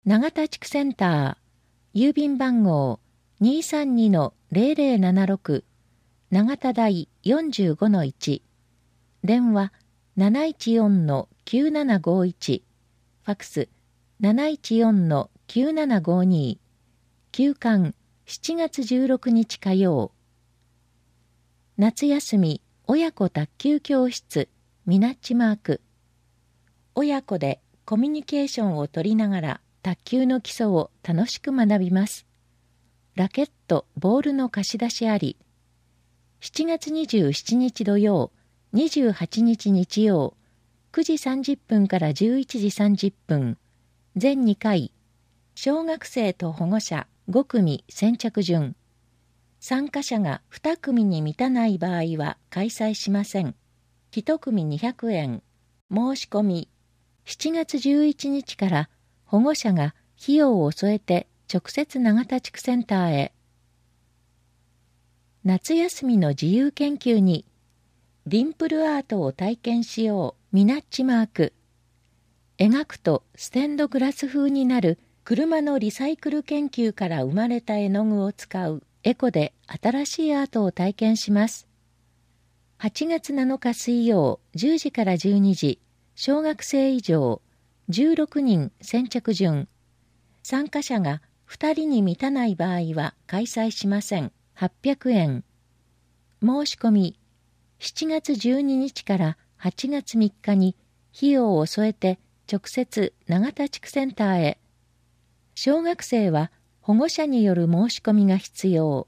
永田地区センター、郵便番号 232-0076、永田台 45-1、電話 714-9751、ファクス 714-9752、休館7月16日火曜。夏休み親子卓球教室ミナッチマーク。親子でコミュニケーションを取りながら卓球の基礎を楽しく学びます。ラケット、ボールの貸し出しあり。7月27日土曜、28日日曜、9時30分から11時30分、全2回、小学生と保護者5組先着順。参加者が2組に満たない場合は開催しません。1組200円。申し込み。7月11日から保護者が費用を添えて直接永田地区センターへ。夏休みの自由研究にディンプルアートを体験しようミナッチマーク。描くとステンドグラス風になる車のリサイクル研究から生まれた絵の具を使うエコで新しいアートを体験します。8月7日水曜10時から12時、小学生以上16人先着順。参加者が2人に満たない場合は開催しません。800円。申し込み。7月12日から8月3日に費用を添えて直接永田地区センターへ。小学生は保護者による申し込みが必要。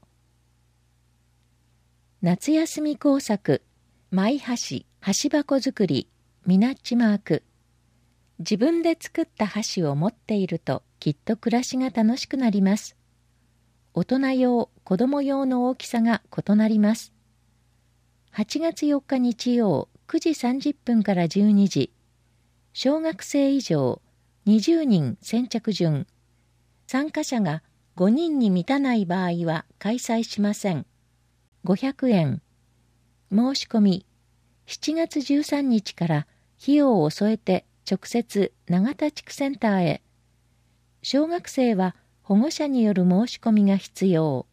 夏休み工作、マイ箸、箸箱作り、ミナッチマーク。自分で作った箸を持っているときっと暮らしが楽しくなります。大人用、子供用の大きさが異なります。8月4日日曜9時30分から12時。小学生以上20人先着順。参加者が5人に満たない場合は開催しません。500円。申し込み。7月13日から費用を添えて直接永田地区センターへ。小学生は保護者による申し込みが必要。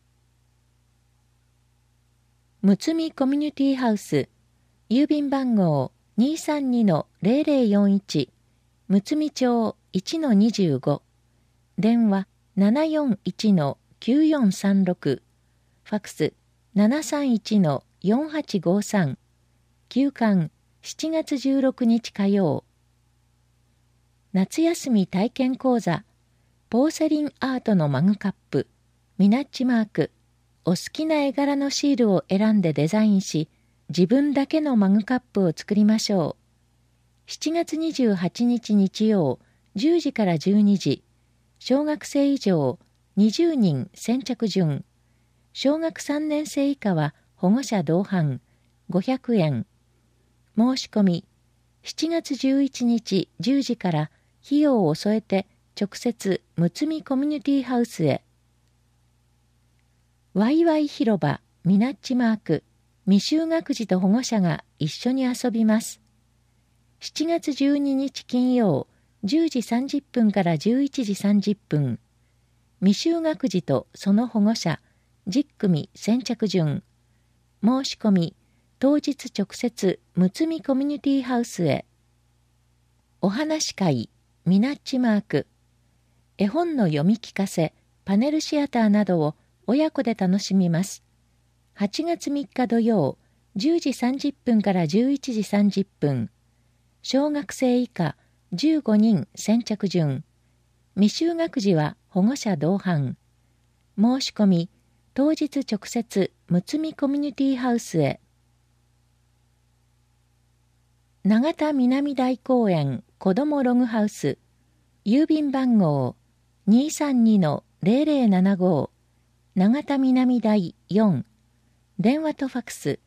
むつみコミュニティハウス、郵便番号 232-0041、むつみ町 1-25、電話 741-9436、ファクス 731-4853、休館7月16日火曜。夏休み体験講座、ポーセリンアートのマグカップ、ミナッチマーク。お好きな絵柄のシールを選んでデザインし、自分だけのマグカップを作りましょう。7月28日日曜、10時から12時。小学生以上20人先着順。小学3年生以下は保護者同伴。500円。申し込み。7月11日10時から費用を添えて直接むつみコミュニティハウスへ。ワイワイ広場ミナッチマーク。未就学児と保護者が一緒に遊びます。7月12日金曜10時30分から11時30分。未就学児とその保護者10組先着順。申し込み。当日直接むつみコミュニティハウスへ。お話会ミナッチマーク。絵本の読み聞かせ、パネルシアターなどを親子で楽しみます。8月3日土曜、10時30分から11時30分。小学生以下15人先着順。未就学児は保護者同伴。申し込み、当日直接むつみコミュニティハウスへ。永田南大公園子どもログハウス、郵便番号 232-0075、永田南大4、電話とファクス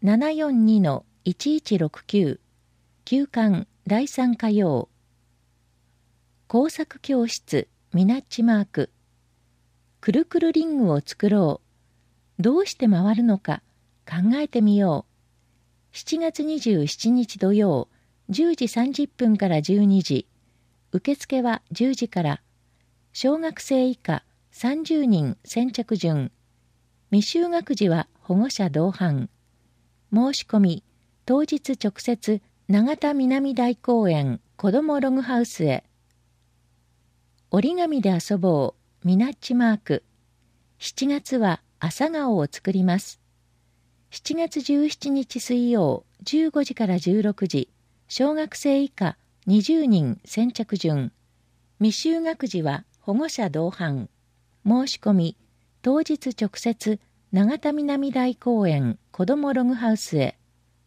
742-1169、休館第3火曜。工作教室ミナッチマーク。くるくるリングを作ろう。どうして回るのか考えてみよう。7月27日土曜10時30分から12時。 受付は10時から。小学生以下30人先着順。未就学児は保護者同伴。申し込み、当日直接、永田南大公園子どもログハウスへ。折り紙で遊ぼう、ミナッチマーク。7月は朝顔を作ります。7月17日水曜、15時から16時、小学生以下20人先着順。未就学児は保護者同伴。申し込み、当日直接、永田南大公園子どもログハウスへ。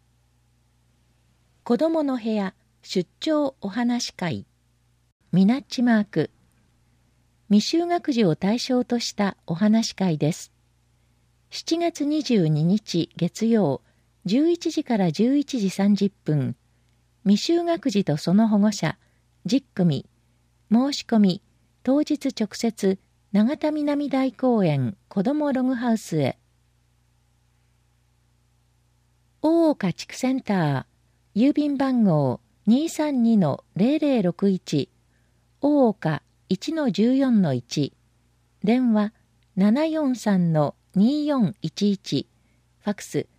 子どもの部屋出張お話会。ミナッチマーク。未就学児を対象としたお話会です。7月22日月曜、11時から11時30分。未就学児とその保護者、10組。申し込み、当日直接、永田南大公園子どもログハウスへ。大岡地区センター、郵便番号 232-0061、大岡 1-14-1、電話 743-2411、ファクス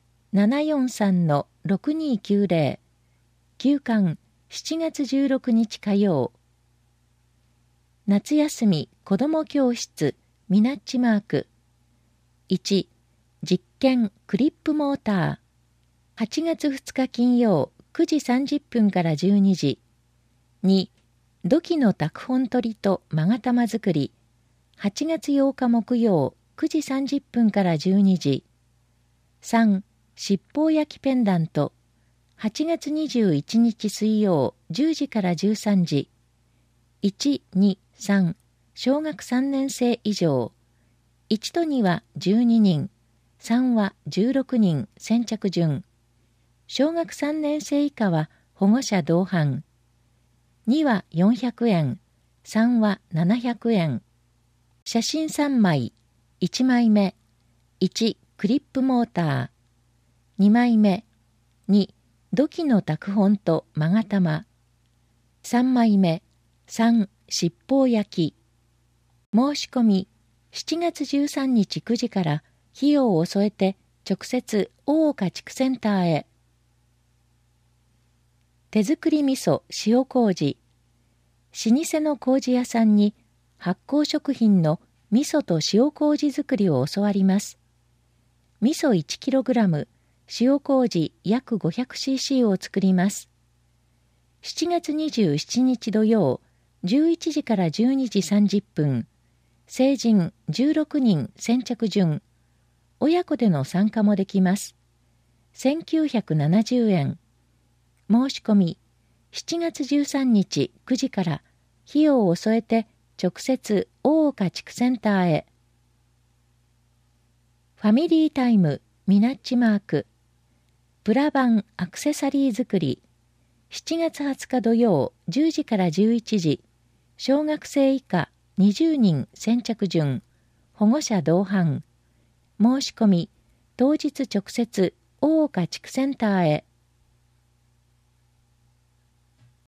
743-6290、休館7月16日火曜。夏休み子ども教室ミナッチマーク。1、実験クリップモーター。8月2日金曜9時30分から12時。2、土器の拓本取りと勾玉作り。8月8日木曜9時30分から12時。3、七宝焼きペンダント。8月21日水曜10時から13時。1、2、3、小学3年生以上。1と2は12人、3は16人先着順。小学3年生以下は保護者同伴。2は400円、3は700円。写真3枚、1枚目、1、クリップモーター。2枚目、2、土器の拓本と勾玉。3枚目、3、七宝焼き。申し込み、7月13日9時から費用を添えて直接大岡地区センターへ。手作り味噌塩麹。老舗の麹屋さんに発酵食品の味噌と塩麹作りを教わります。味噌 1kg、塩麹約 500cc を作ります。7月27日土曜、11時から12時30分。成人16人先着順。親子での参加もできます。1970円。申し込み、7月13日9時から費用を添えて直接大岡地区センターへ。ファミリータイムミナッチマーク。プラ板アクセサリー作り。7月20日土曜10時から11時。小学生以下20人先着順。保護者同伴。申し込み、当日直接大岡地区センターへ。